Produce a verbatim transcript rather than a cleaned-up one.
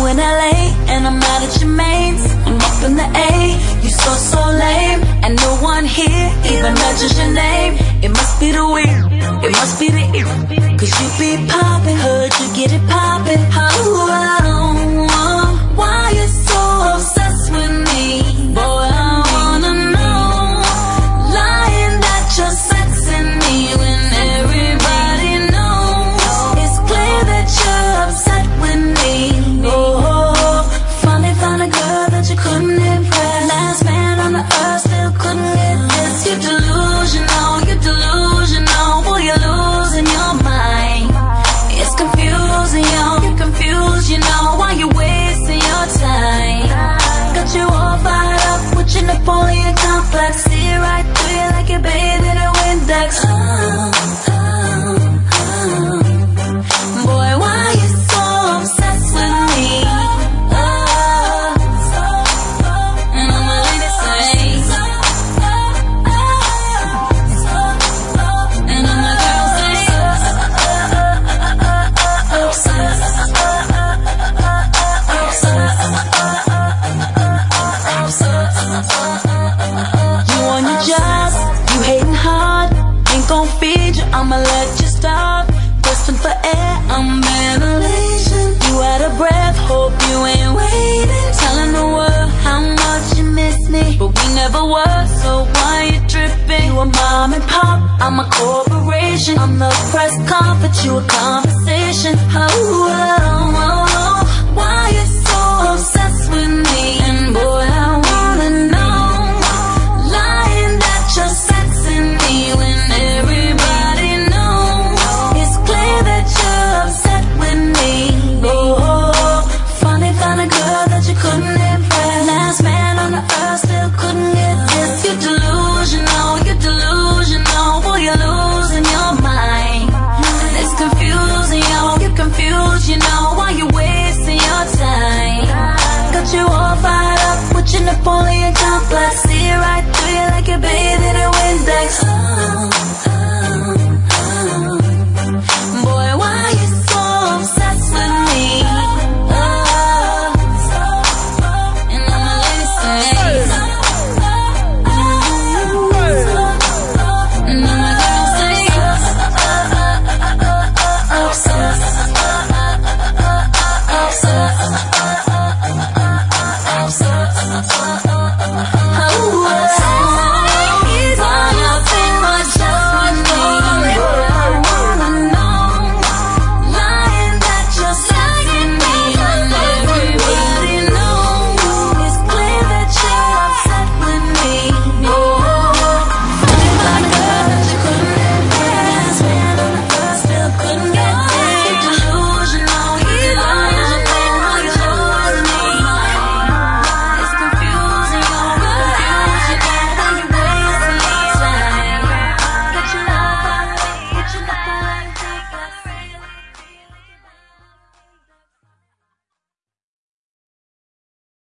in L A and I'm mad at your mates. I'm up in the A, you so, so lame. And no one here even mentions your name. It must be the weird, it must be the ear. Cause you be poppin', heard you get it poppin'. How, oh, oh, why you so obsessed with me? Boy, I wanna know. Lying that you're sexing me when everybody knows. It's clear that you're upset with me. Oh, finally found a girl that you couldn't impress. Last man on the earth still couldn't get this. You're delusional, you're delusional. Boy, you're losing your mind. It's confusing, yo, you're confused, you know. Why you wasting your time? Got you all fired up with your Napoleon complex. See it right through you like you're bathed in a Windex. Oh, oh, oh. Boy, why you so obsessed with me? Oh, and I'ma leave it say, and all my girls say, you on your job, you hating hard, ain't gon' feed you, I'ma let you starve. Destined for air, I'm ventilation. You out of breath, hope you ain't waiting. Telling the world how much you miss me, but we never were, so why you tripping? You a mom and pop, I'm a corporation. I'm the press conference, you a conversation. Oh, oh, oh, why you so obsessed with me? And boy, I wanna know. Lying that you're sexing me when everybody knows. It's clear that you're upset with me. Oh, finally found a girl that you couldn't impress. Last man on the earth still couldn't get this. You're delusional, you're delusional. Boy, you're losing your mind. It's confusing, yo, you're confused, you know. Why you wasting your time? Got you all fired up with your Napoleon complex. See it right through you like a baby.